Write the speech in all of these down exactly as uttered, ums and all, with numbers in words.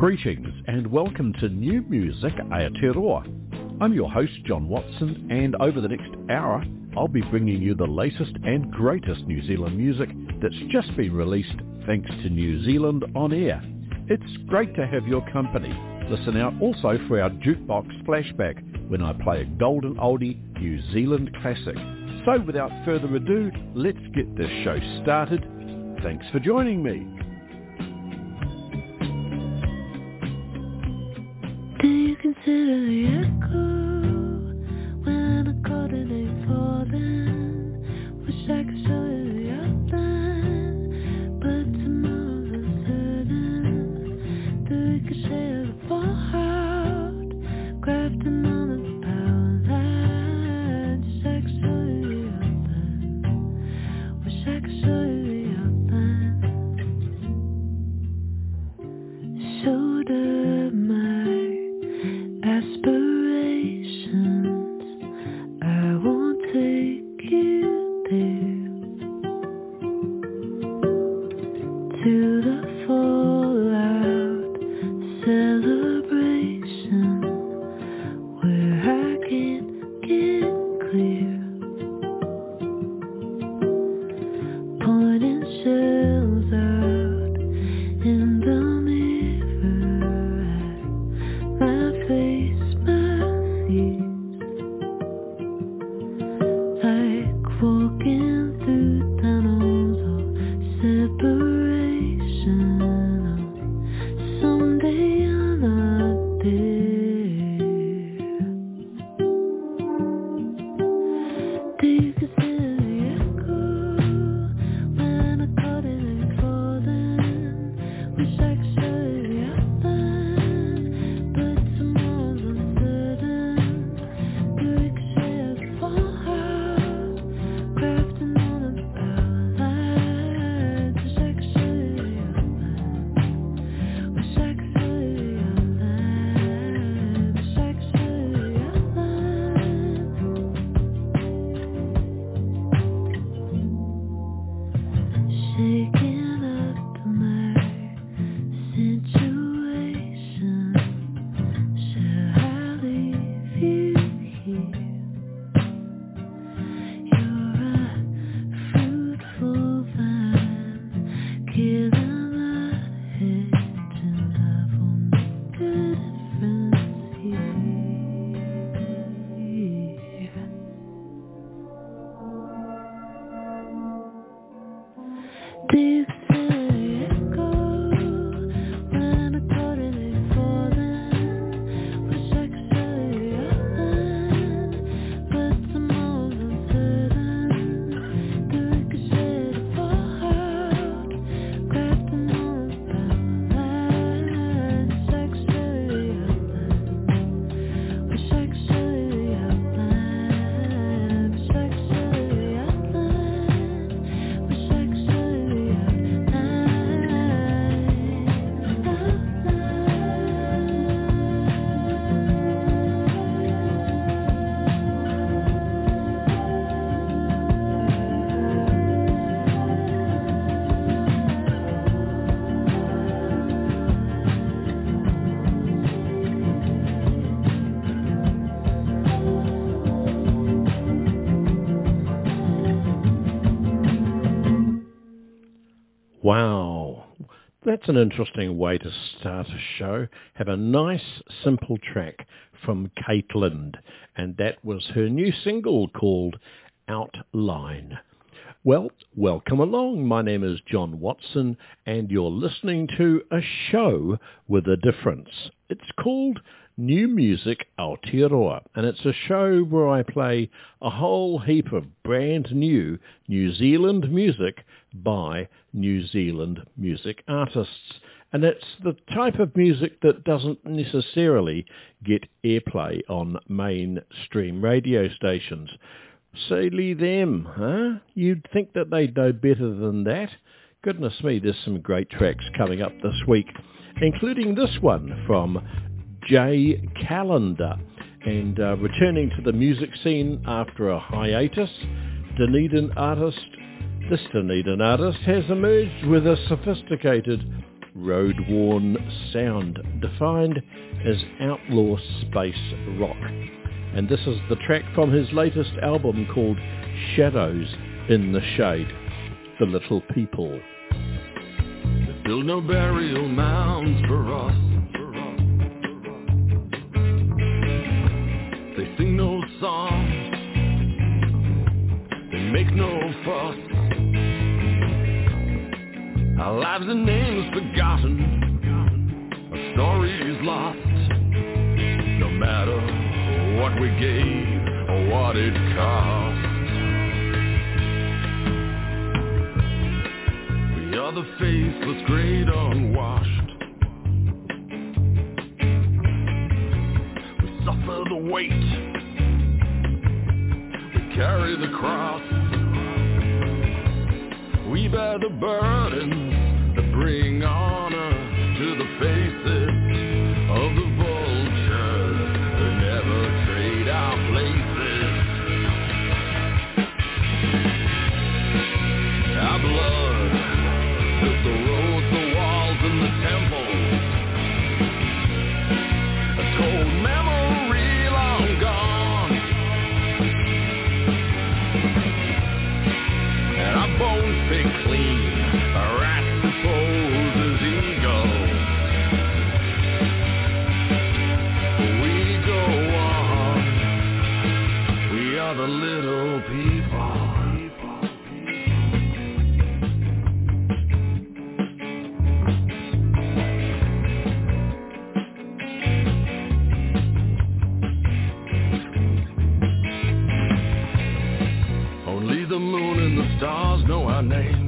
Greetings and welcome to New Music Aotearoa. I'm your host John Watson, and over the next hour I'll be bringing you the latest and greatest New Zealand music that's just been released thanks to New Zealand On Air. It's great to have your company. Listen out also for our Jukebox Flashback when I play a golden oldie New Zealand classic. So without further ado, let's get this show started. Thanks for joining me. Do you consider the echo when I caught it ain't falling? Wish I could show you the outline, but tomorrow's uncertain. The ricochet of the fallout, crafting on the power line. Wish I could show you the outline. Wish I could show you the outline. Shoulder my aspirations, I won't take you there. To the fallout celebration, where I can get clear. Pointing shells out in the face my fears, like walking through tunnels of separation. Someday I'm not there. Do you consider the echo when I caught it ain't falling? Wish I could show you the outline, but tomorrow's uncertain. The ricochet of the fallout, crafting on the power line. Wish I could show you the outline. Wish I could show you the outline. Wish I could show you the outline. Shaking up my situation. Shall I leave you here? You're a fruitful vine, killing the hedge, and love will make a difference here. Do you consider the echo when I caught it ain't falling? Wish I could show you the outline, but tomorrow's uncertain. The ricochet of the fallout, crafting on the power line. Wish I could show you the outline. Wish I could show you the outline. Wish I could show you the outline. Wish I could show you the outline. Wow, that's an interesting way to start a show. Have a nice, simple track from Caitlin, and that was her new single called Outline. Well, welcome along. My name is John Watson, and you're listening to a show with a difference. It's called New Music Aotearoa, and it's a show where I play a whole heap of brand new New Zealand music by New Zealand music artists. And it's the type of music that doesn't necessarily get airplay on mainstream radio stations. Silly them, huh? You'd think that they'd know better than that. Goodness me, there's some great tracks coming up this week, including this one from Jay Calendar. And uh, returning to the music scene after a hiatus, Dunedin artist, this Dunedin artist has emerged with a sophisticated road-worn sound defined as outlaw space rock. And this is the track from his latest album called Shadows in the Shade, The Little People. They build no burial mounds for us. They sing no songs. They make no fuss. Our lives and names forgotten, our stories lost. No matter what we gave or what it cost, we are the faceless, great unwashed. We suffer the weight, we carry the cross. We bear the burdens that bring honor to the faces of the vultures that never trade our places. Our blood built the roads, the walls, and the temples. A cold memory long gone, and our bones pick clean. A rat supposes his ego. We go on. We are the little people. Only the moon and the stars know our names.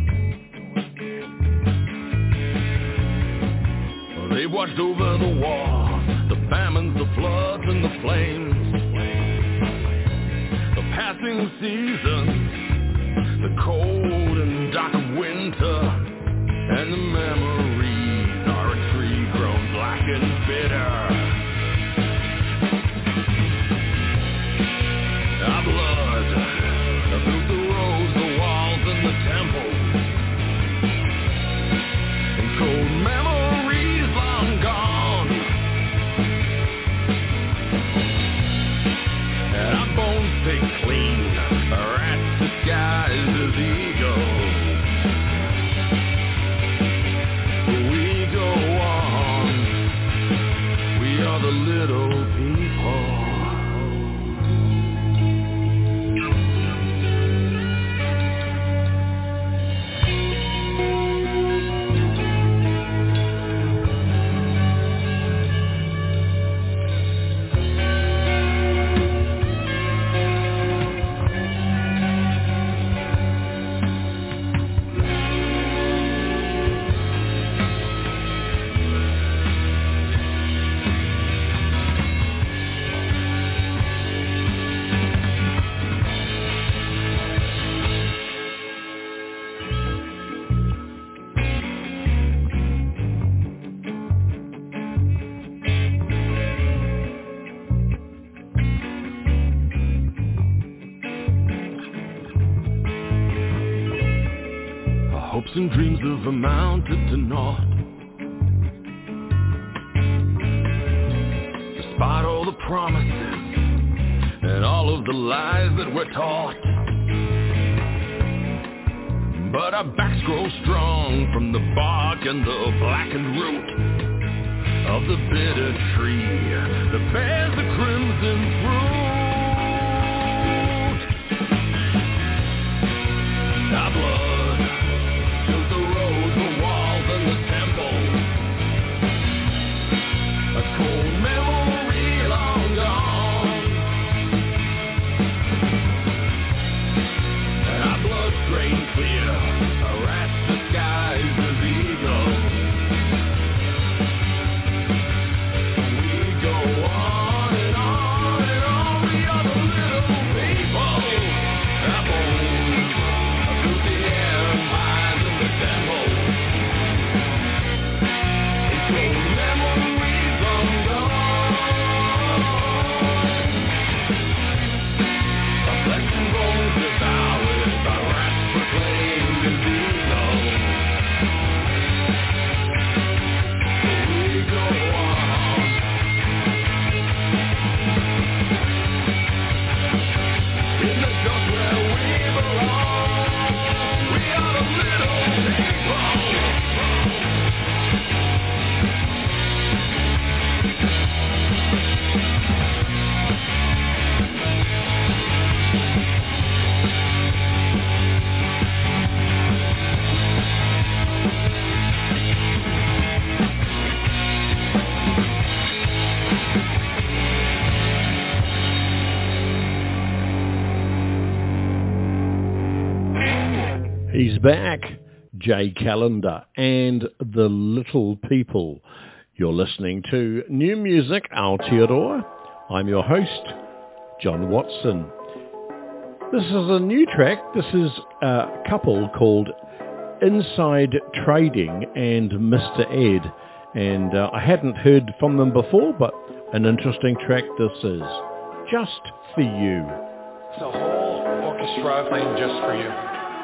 They've watched over the wars, the famines, the floods, and the flames. The passing seasons, the cold and dark of winter, and the memories are a tree grown black and bitter. Our blood built the roads, the walls, and the temples. And cold memories long gone, and our bones pick clean. A rat disguised as ego. We go on. We are the little people. Hopes and dreams have amounted to naught. Despite all the promises and all of the lies that we're taught, but our backs grow strong from the bark and the blackened root of the bitter tree that bears the crimson fruit. Our blood built the roads, the walls, and the temples. A cold memory long gone, and our blood drained clear. A rat disguised as ego. We go on and on and on. back, Jay Callender and the Little People. You're listening to New Music Aotearoa. I'm your host, John Watson. This is a new track. This is a couple called Inside Trading and Mister Ed. And uh, I hadn't heard from them before, but an interesting track this is. Just for You. It's a whole orchestra playing just for you.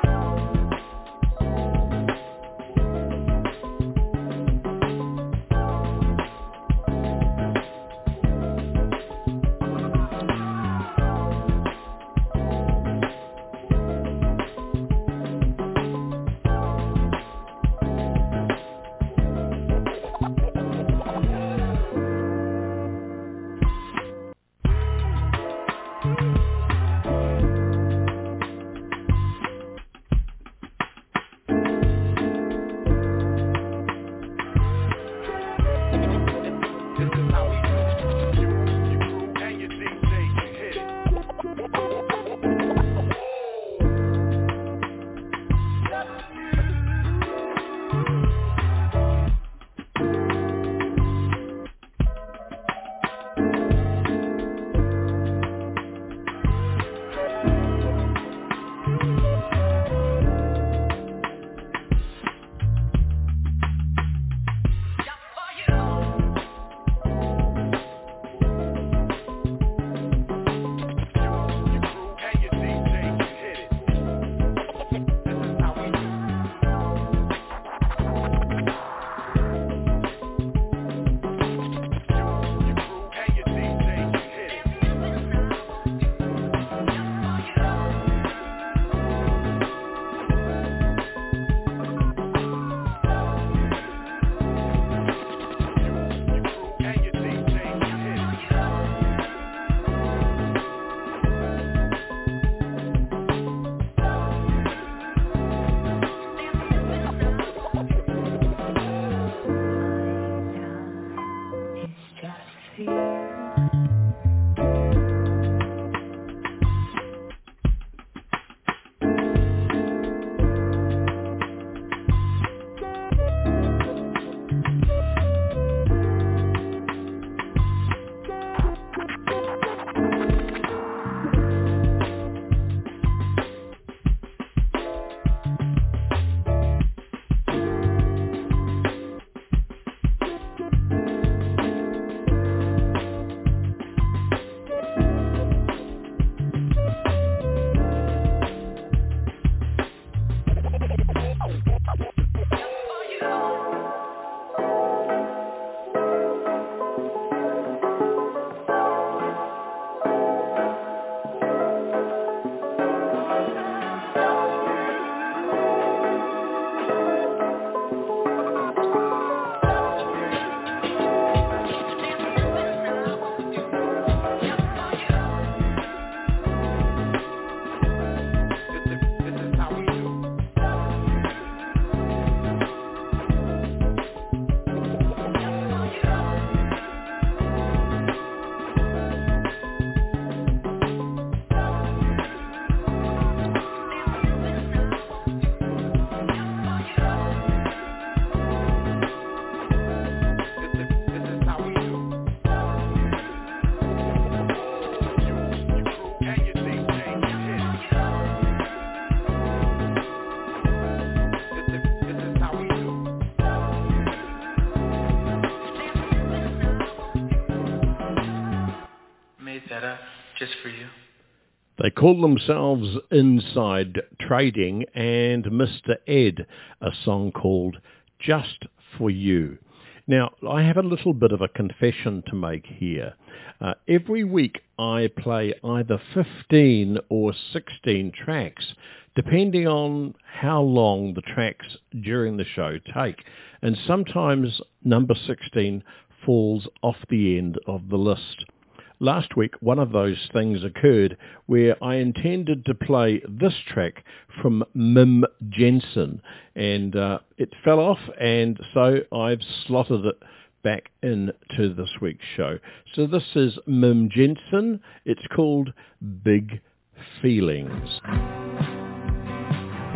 Just for You. They call themselves Inside Trading and Mister Ed, a song called Just for You. Now, I have a little bit of a confession to make here. Uh, every week I play either fifteen or sixteen tracks, depending on how long the tracks during the show take. And sometimes number sixteen falls off the end of the list. Last week, one of those things occurred where I intended to play this track from Mim Jensen, and uh, it fell off, and so I've slotted it back into this week's show. So this is Mim Jensen. It's called Big Feelings.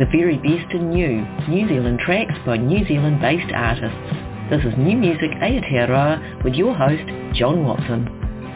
The very best in new, New Zealand tracks by New Zealand-based artists. This is New Music Aotearoa with your host, John Watson.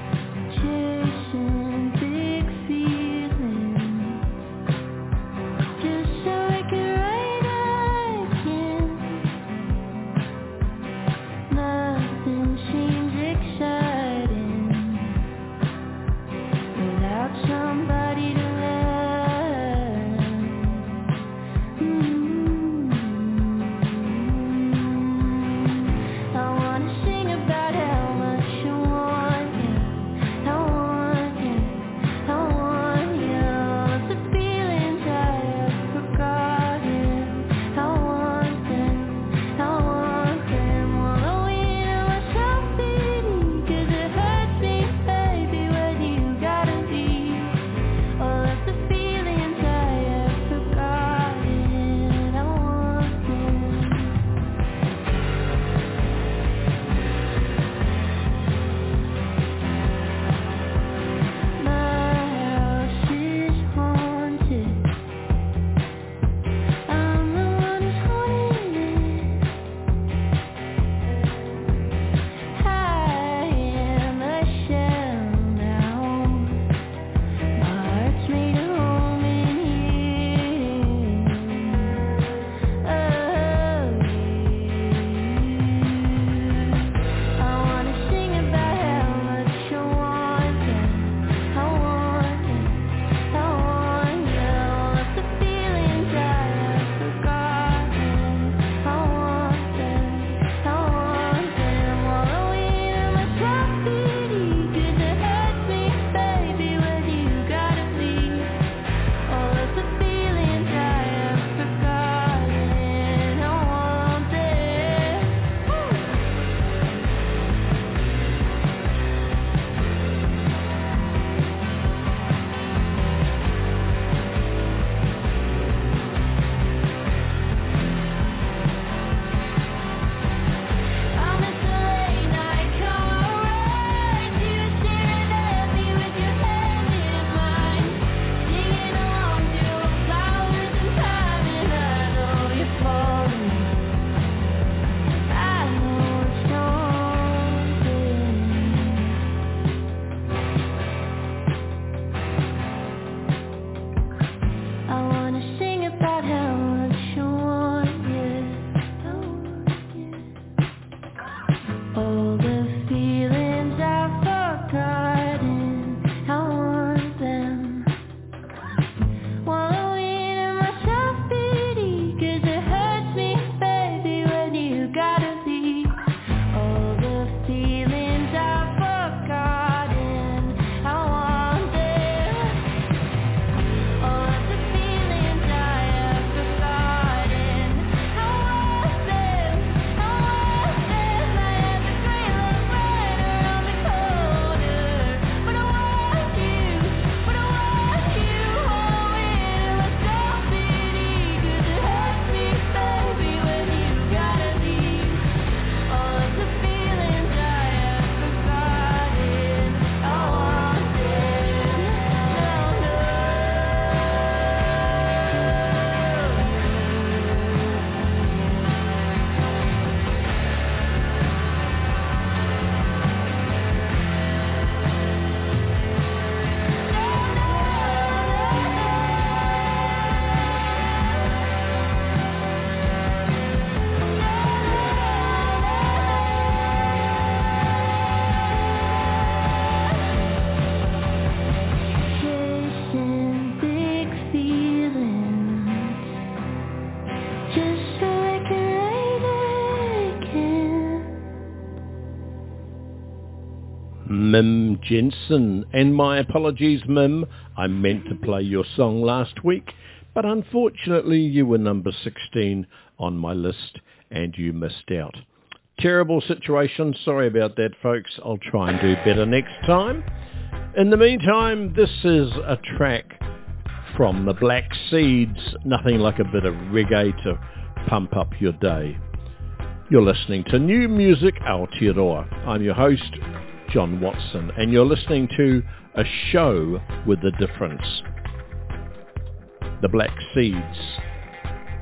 Mim Jensen, and my apologies, Mim. I meant to play your song last week, but unfortunately you were number sixteen on my list and you missed out. Terrible situation. Sorry about that, folks. I'll try and do better next time. In the meantime, this is a track from the Black Seeds, nothing like a bit of reggae to pump up your day. You're listening to New Music Aotearoa. I'm your host, John Watson, and you're listening to a show with a difference. The Black Seeds,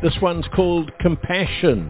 This one's called Compassion.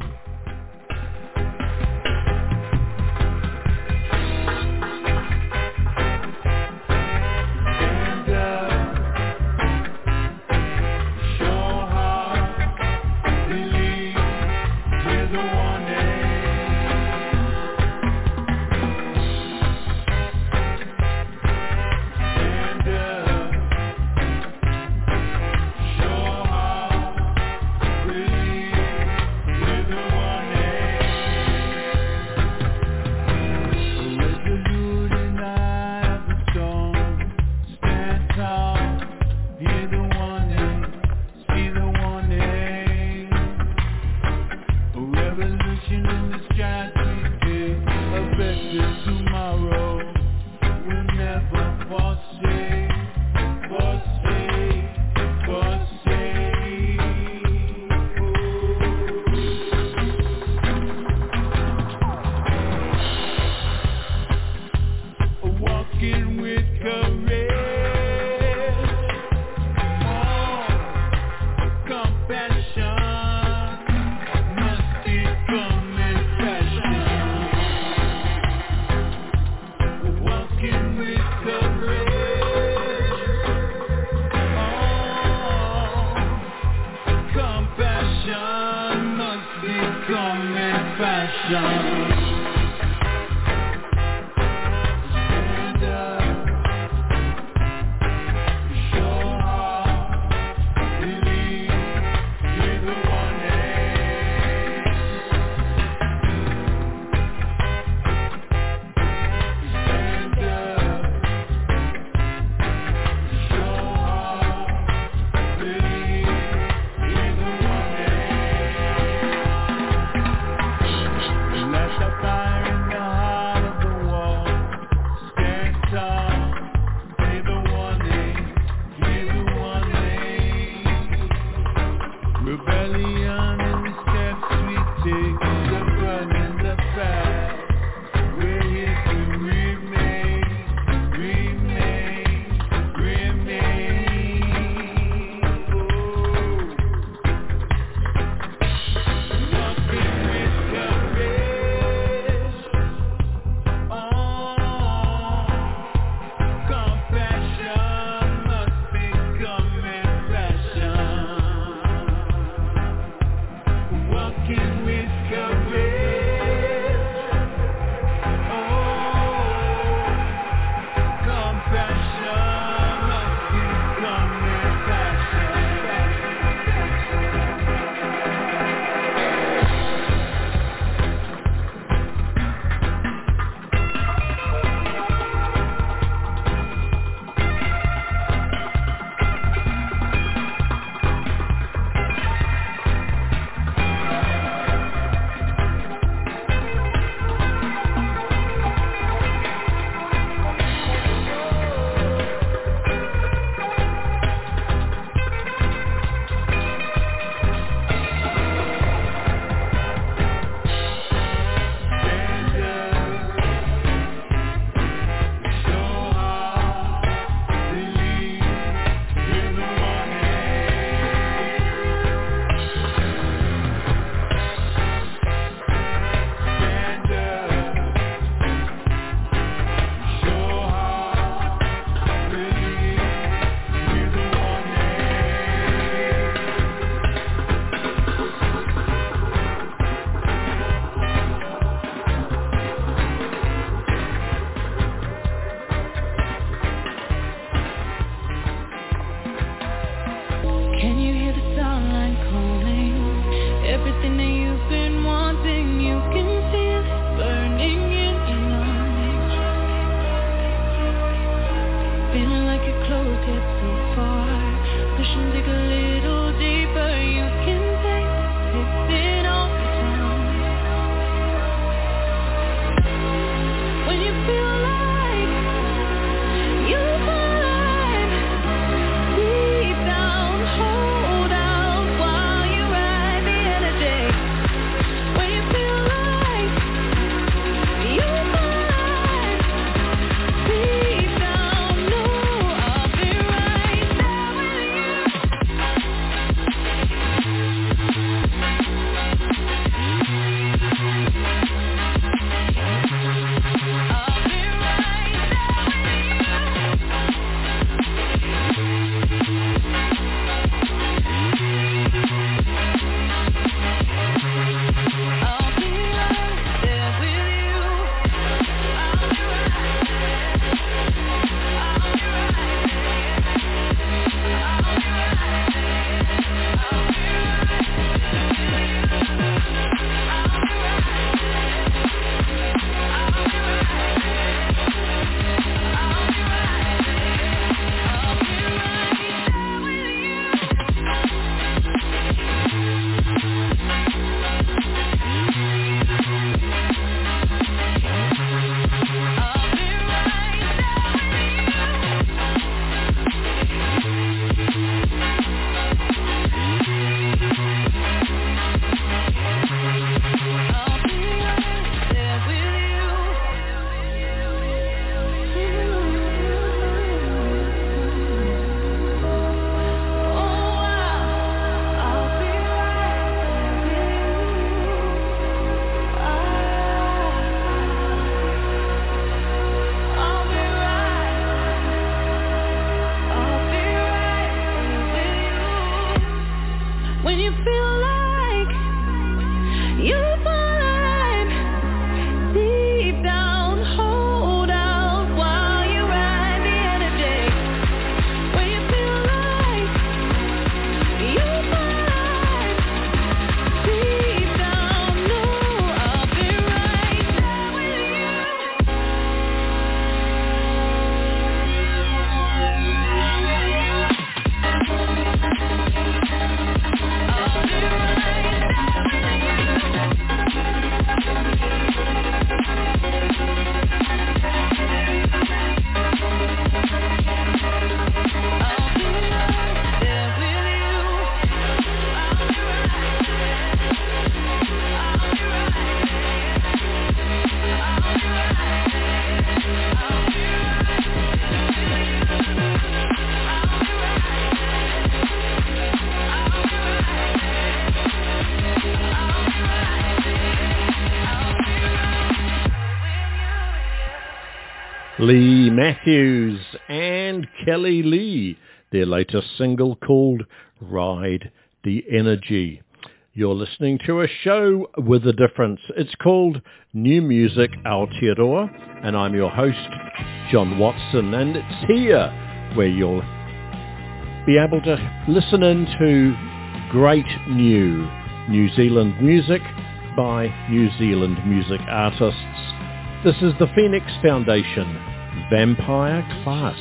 Lee Matthews and Kelly Lee, their latest single called Ride the Energy. You're listening to a show with a difference. It's called New Music Aotearoa, and I'm your host, John Watson, and it's here where you'll be able to listen in to great new New Zealand music by New Zealand music artists. This is the Phoenix Foundation, Vampire Class.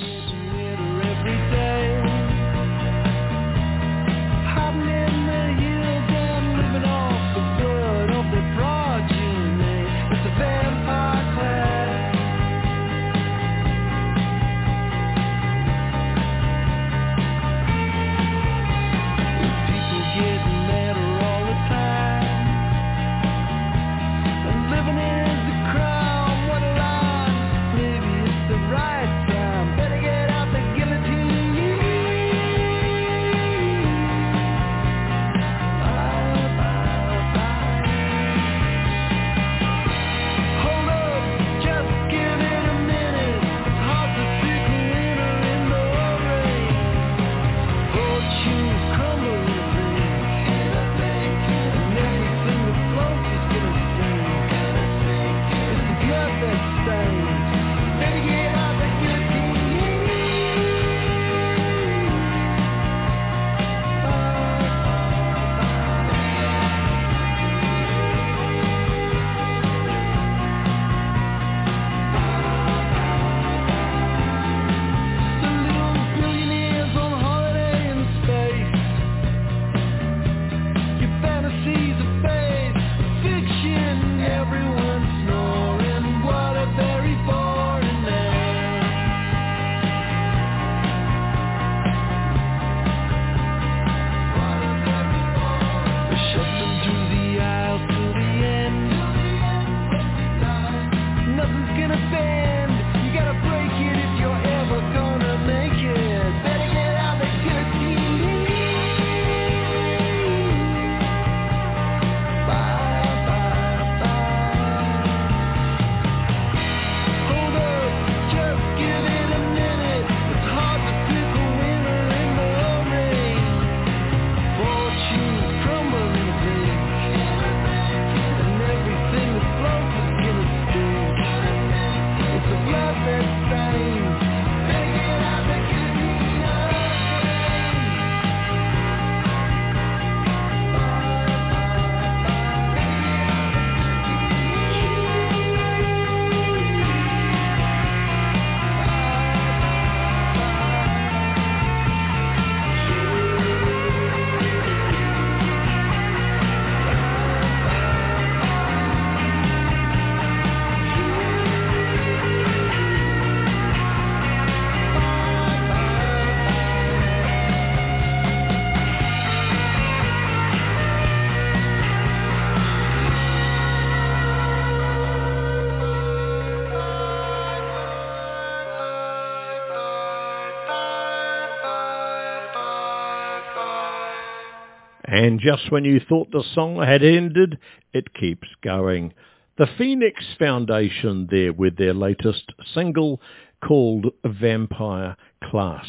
And just when you thought the song had ended, it keeps going. The Phoenix Foundation there with their latest single called Vampire Class.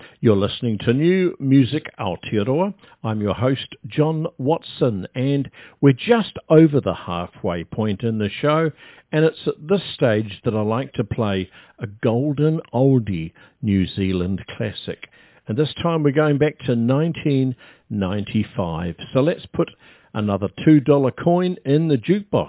You're listening to New Music Aotearoa. I'm your host, John Watson, and we're just over the halfway point in the show, and it's at this stage that I like to play a golden oldie New Zealand classic. And this time we're going back to nineteen ninety-five. So let's put another two dollar coin in the jukebox.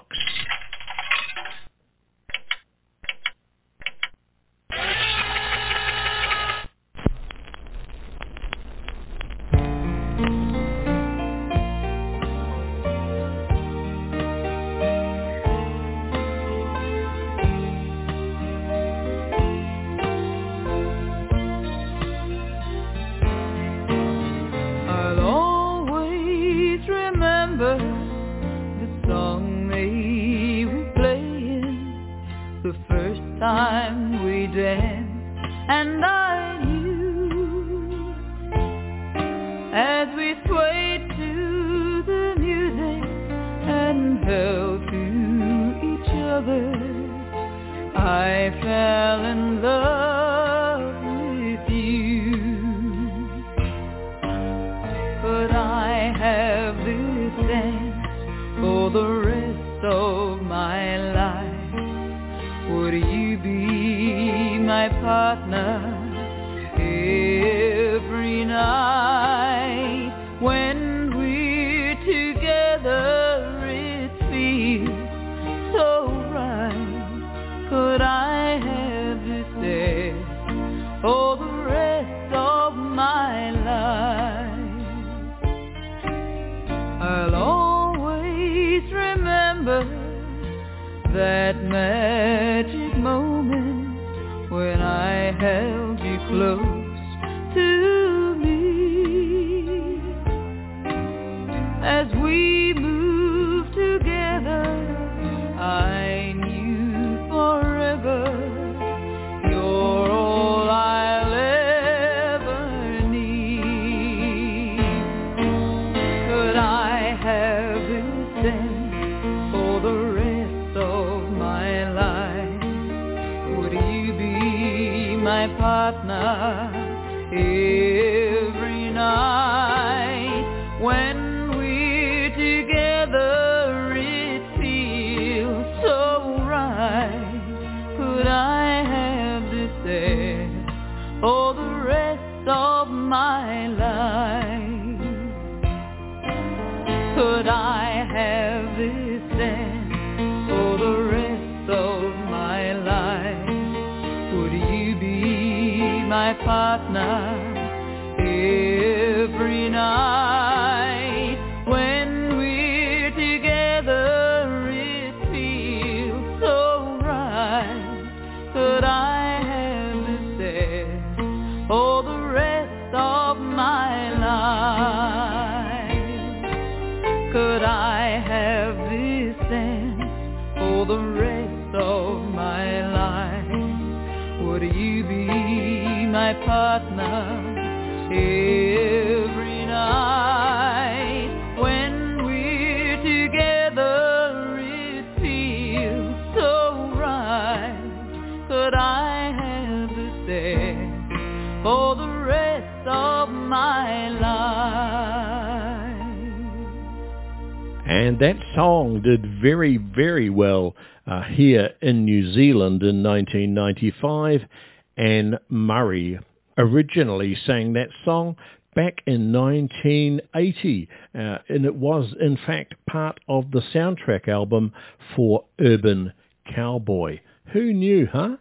And that song did very, very well uh, here in New Zealand in nineteen ninety-five. Anne Murray originally sang that song back in nineteen eighty, uh, and it was, in fact, part of the soundtrack album for Urban Cowboy. Who knew, huh?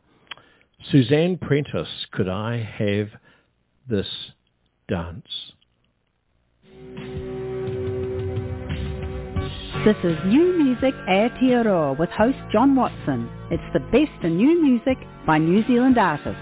Suzanne Prentice, Could I Have This Dance? This is New Music Aotearoa with host John Watson. It's the best in new music by New Zealand artists.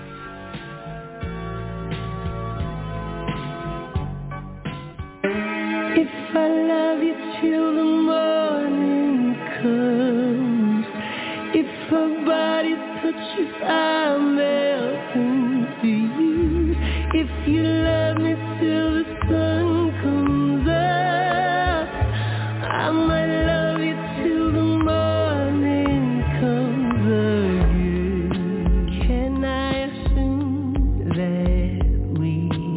If I love you till the morning comes, if our bodies touches, I melt into you. If you love me till the sun comes up, I might love you till the morning comes again. Can I assume that we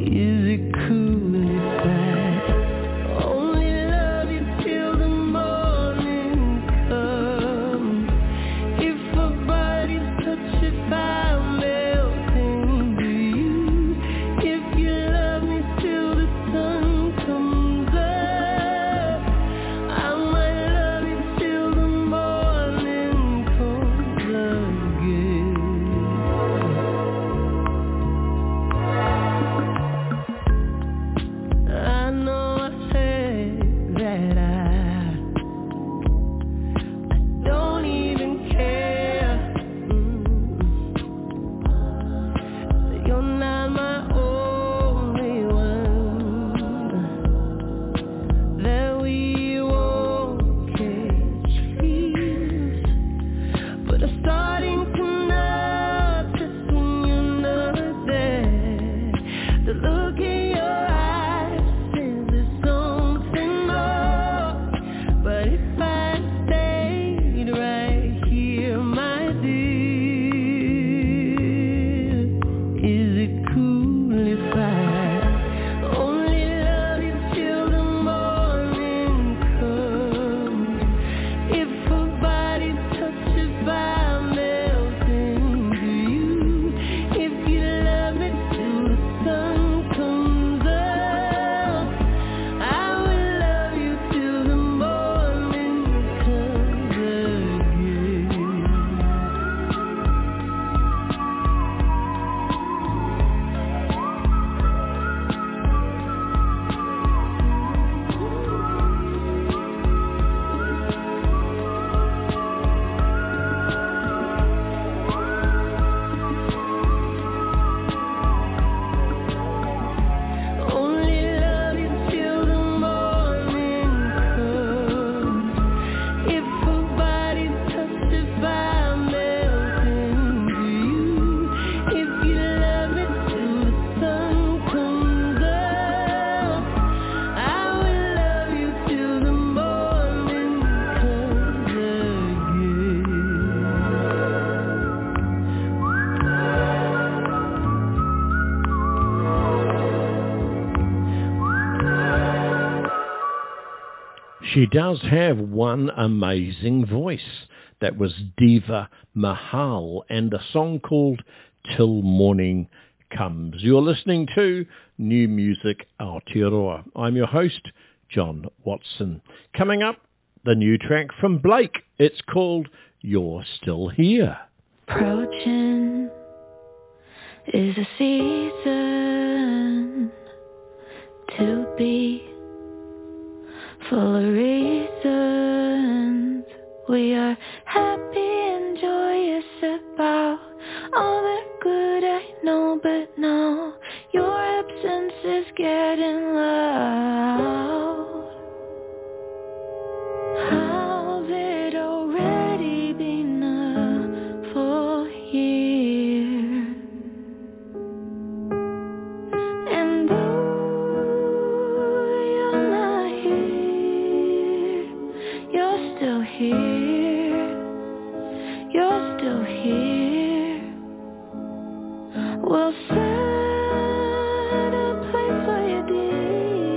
She does have one amazing voice. That was Diva Mahal and a song called Till Morning Comes. You're listening to New Music Aotearoa. I'm your host, John Watson. Coming up, the new track from Blake. It's called You're Still Here. Approaching is a season to be full of reasons. We are happy and joyous about all the good I know, but now your absence is getting loud. How's it already been a full year? And though you're not here, you're still here. You're still here. We'll set a place for your dear.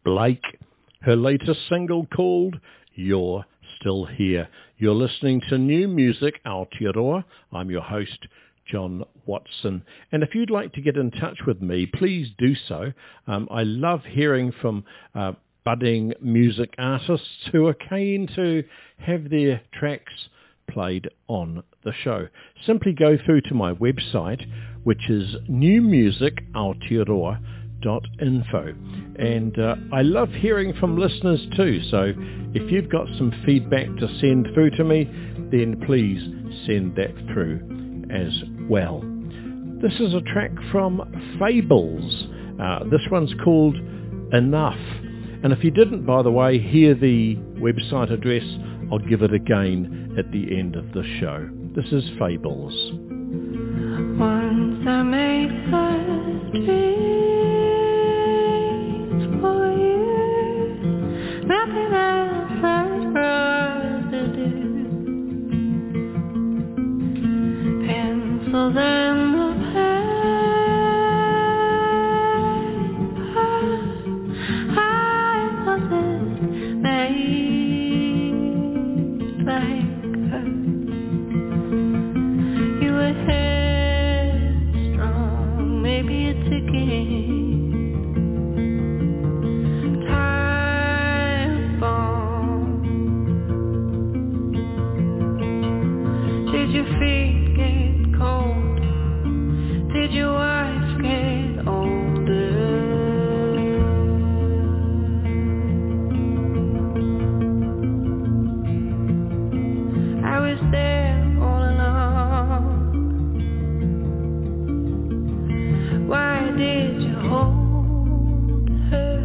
Blake, her latest single called You're Still Here. You're listening to New Music Aotearoa. I'm your host, John Watson. And if you'd like to get in touch with me, please do so. Um, I love hearing from uh, budding music artists who are keen to have their tracks played on the show. Simply go through to my website, which is new music aotearoa dot info. And uh, I love hearing from listeners too, so if you've got some feedback to send through to me, then please send that through as well. This is a track from Fables. Uh, this one's called Enough. And if you didn't, by the way, hear the website address, I'll give it again at the end of the show. This is Fables. Once I made a dream for you, nothing else I'd rather do. Pencils and the paper, I wasn't made like her. You were headstrong, maybe a ticking time bomb. Did your feet get cold? Did your wife get older? I was there all along. Why did you hold her?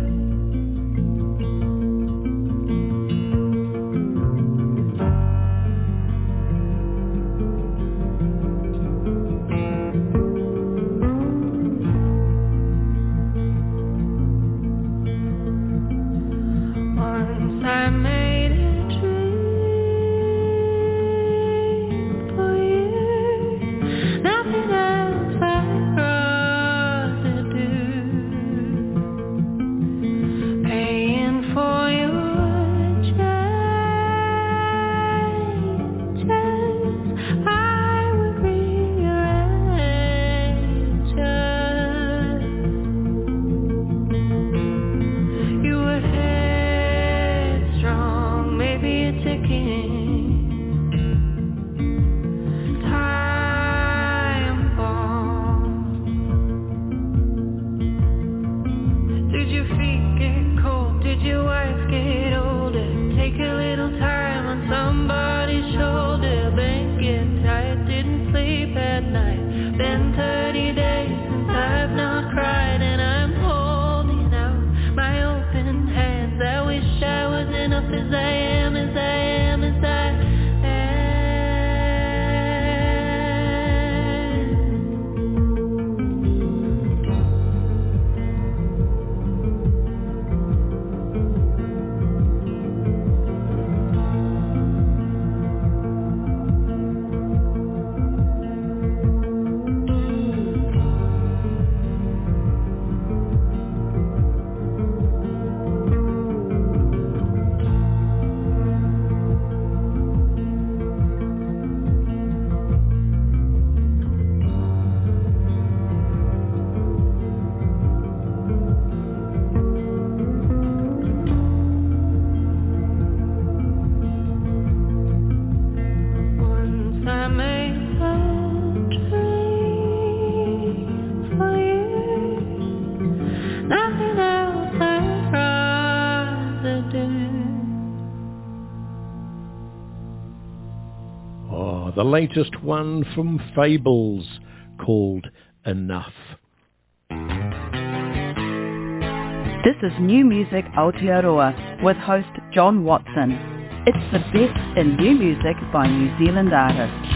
Once I made a dream for you, nothing else I'd rather do. Paying for your changes, I would rearrange us. You were headstrong, maybe a ticking time bomb. Did your feet get cold? Did your wife get older? Take a little time on somebody's shoulder. Blanket get tired, didn't sleep at night. Been thirty days since I've not cried, and I'm holding out my open hands. I wish I was enough as I am, as I am, as I am. Once I made a dream for you, nothing else I'd rather do. Oh, the latest one from Fables called Enough. This is New Music Aotearoa with host John Watson. It's the best in new music by New Zealand artists.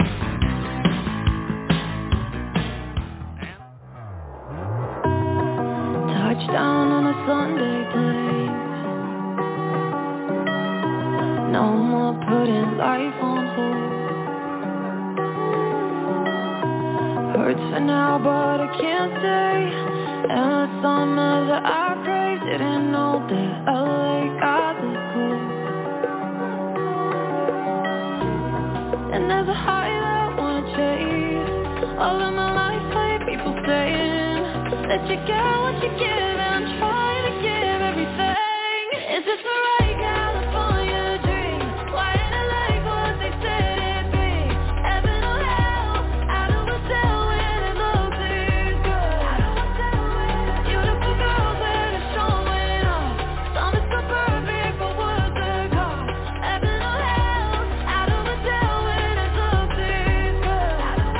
Touchdown on a Sunday day. No more putting life on hold. Hurts for now, but I can't stay. And the summer that I crave didn't know you get what you give, and I'm trying to give everything. Is this the right California dream? Why ain't it like what they said it'd be? Heaven or hell, out of a cell when it looks this good. Beautiful girls that are showing off. Some is so perfect for what's it cost. Heaven or hell, out of a cell when it looks this good.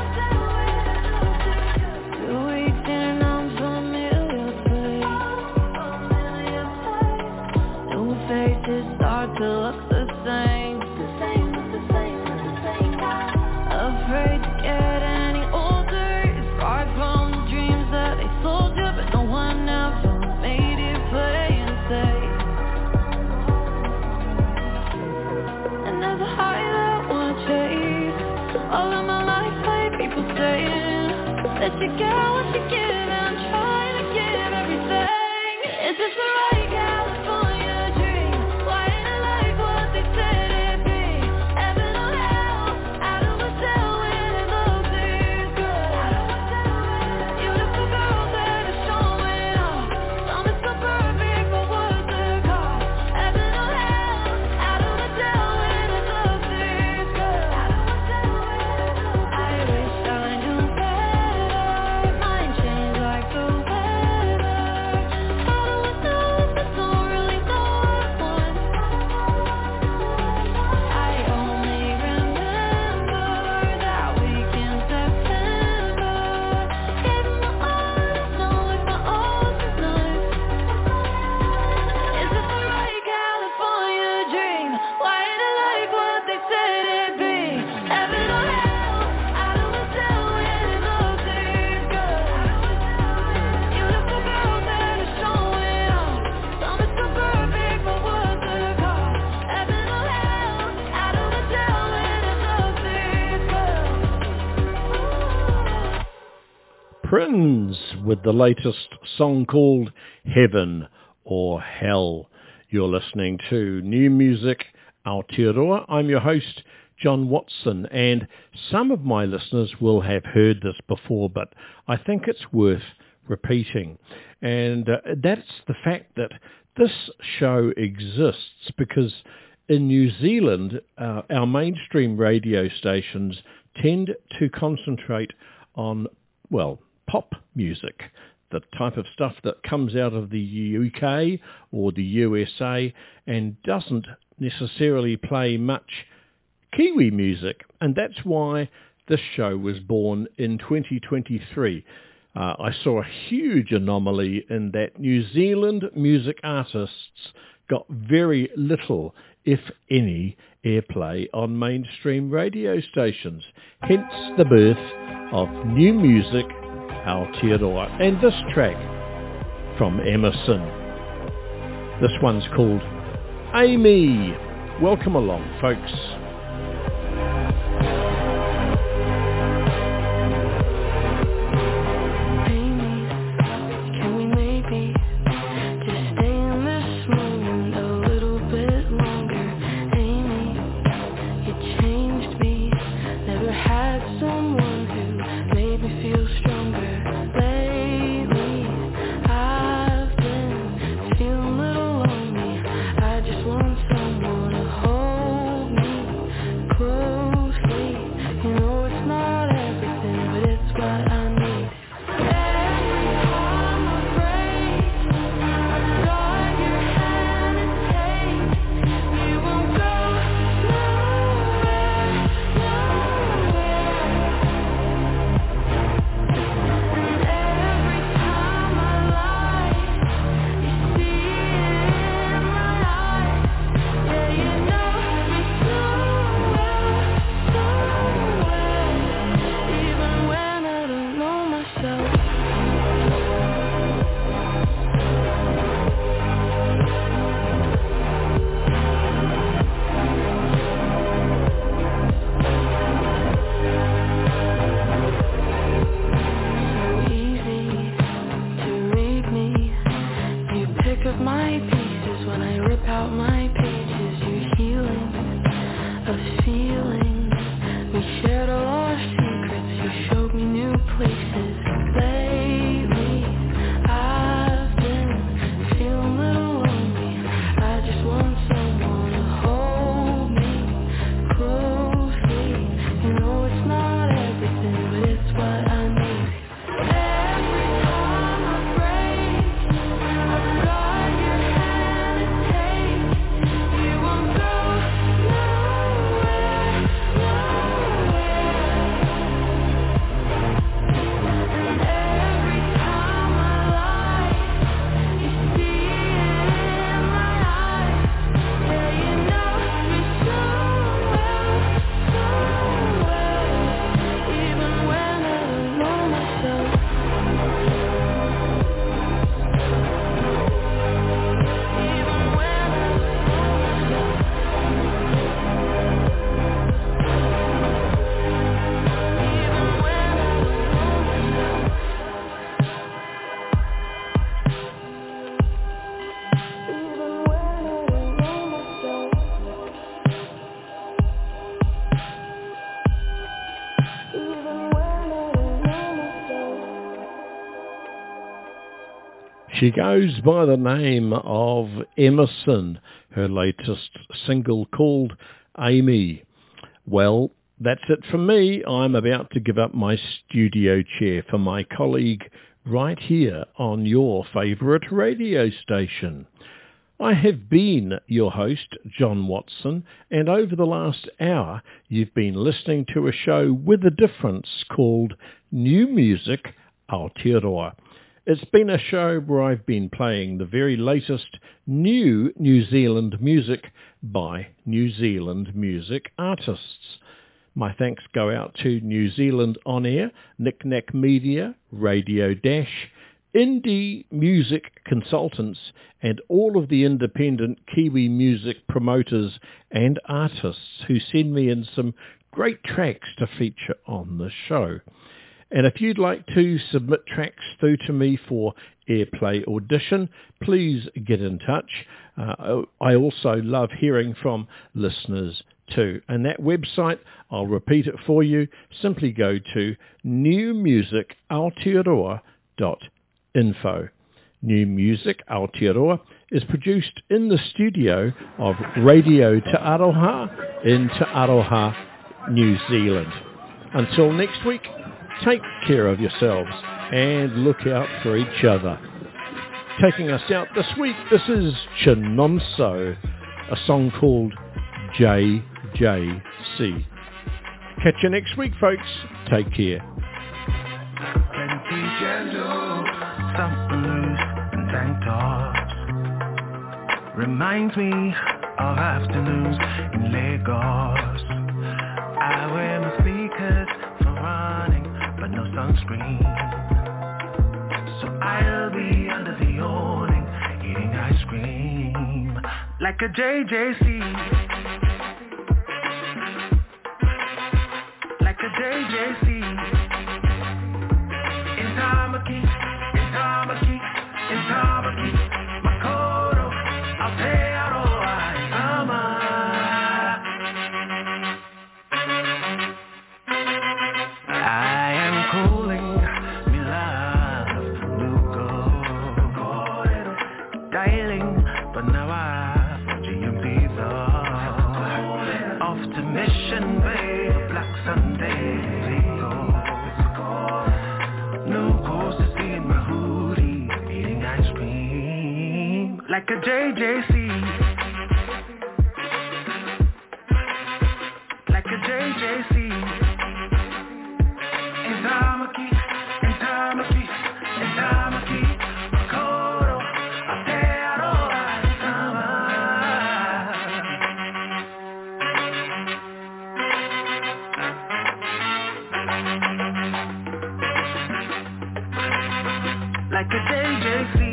Two weeks in and I'm familiar place. New faces start to look the same. Afraid to get any older. Scarred from the dreams that they sold you, but no one ever made it plain and safe. And there's a high that I wanna chase. All of my life, like people saying that you get what you give, and I'm trying to give everything. Is this the right California dream? Why ain't it like what they said it'd be? Heaven or hell, out of a cell when it looks this good. Beautiful girls that are showing off. Some is so perfect for what's it cost. Heaven or hell, out of a cell when it looks this good. I wish I knew better. Mind change like the weather. How do I know if I don't really know what I want? I only remember that week in September. Gave them my all, not like my all is nice. Is this the right California dream? Why ain't it like what they said it'd be? Heaven or hell, out of a cell when it looks this good. Beautiful girls that are showing off. Some is so perfect for what's it cost. Heaven or hell, out of a cell when it looks this good. Prince with the latest song called Heaven or Hell. You're listening to New Music Aotearoa. I'm your host, John Watson, and some of my listeners will have heard this before, but I think it's worth repeating. And uh, that's the fact that this show exists because in New Zealand, uh, our mainstream radio stations tend to concentrate on, well, pop music, the type of stuff that comes out of the U K or the U S A and doesn't necessarily play much Kiwi music. And that's why this show was born in twenty twenty-three. Uh, I saw a huge anomaly in that New Zealand music artists got very little, if any, airplay on mainstream radio stations. Hence the birth of New Music Aotearoa. And this track from Emerson. This one's called Amy. Welcome along, folks. Can we maybe just stay in this moment a little bit longer? Amy, you changed me. Never had someone who made me feel stronger. Lately, I've been feeling a little lonely. I just want someone to hold me closely. You know it's not everything, but it's what I need. Every time I break, I start your hand and take. We won't go nowhere, nowhere. And every time I lie, you see it in my eyes. Yeah, you know me so well, so well. Even when I don't know myself. So easy to read me. You pick up my pieces when I rip out my pages. You're healing a feeling. We shared all our secrets. You showed me new places. Lately, She goes by the name of Emerson, her latest single called Amy. Well, that's it from me. I'm about to give up my studio chair for my colleague right here on your favourite radio station. I have been your host, John Watson, and over the last hour you've been listening to a show with a difference called New Music Aotearoa. It's been a show where I've been playing the very latest new New Zealand music by New Zealand music artists. My thanks go out to New Zealand On Air, Knick Knack Media, Radio Dash, Indie Music Consultants, and all of the independent Kiwi music promoters and artists who send me in some great tracks to feature on the show. And if you'd like to submit tracks through to me for Airplay Audition, please get in touch. Uh, I also love hearing from listeners too. And that website, I'll repeat it for you, simply go to new music aotearoa dot info. New Music Aotearoa is produced in the studio of Radio Te Aroha in Te Aroha, New Zealand. Until next week, take care of yourselves and look out for each other. Taking us out this week, this is Chinonso, a song called J J C. Catch you next week, folks. Take care. Plenty gentle, something loose and tank tops. Reminds me of afternoons in Lagos. I wear my speakers for running, but no sunscreen. So I'll be under the awning, eating ice cream like a J J C. Like a J J C. In Tamaki, in Tamaki, in Tamaki. Makoto, Aotearoa, Sama. I am cooling, me love, Lugo. Dialing, but now I G M P's off. Off to mission, babe, Black Sunday. New course to see in my hoodie, eating ice cream like a J J C. Like a J J C. In Tamaki, in Tamaki, in Tamaki. Makoto, Aotearoa, Sama. Like a J J C.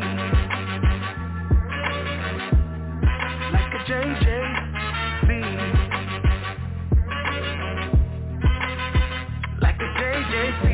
Like a J J C. Like a J J C.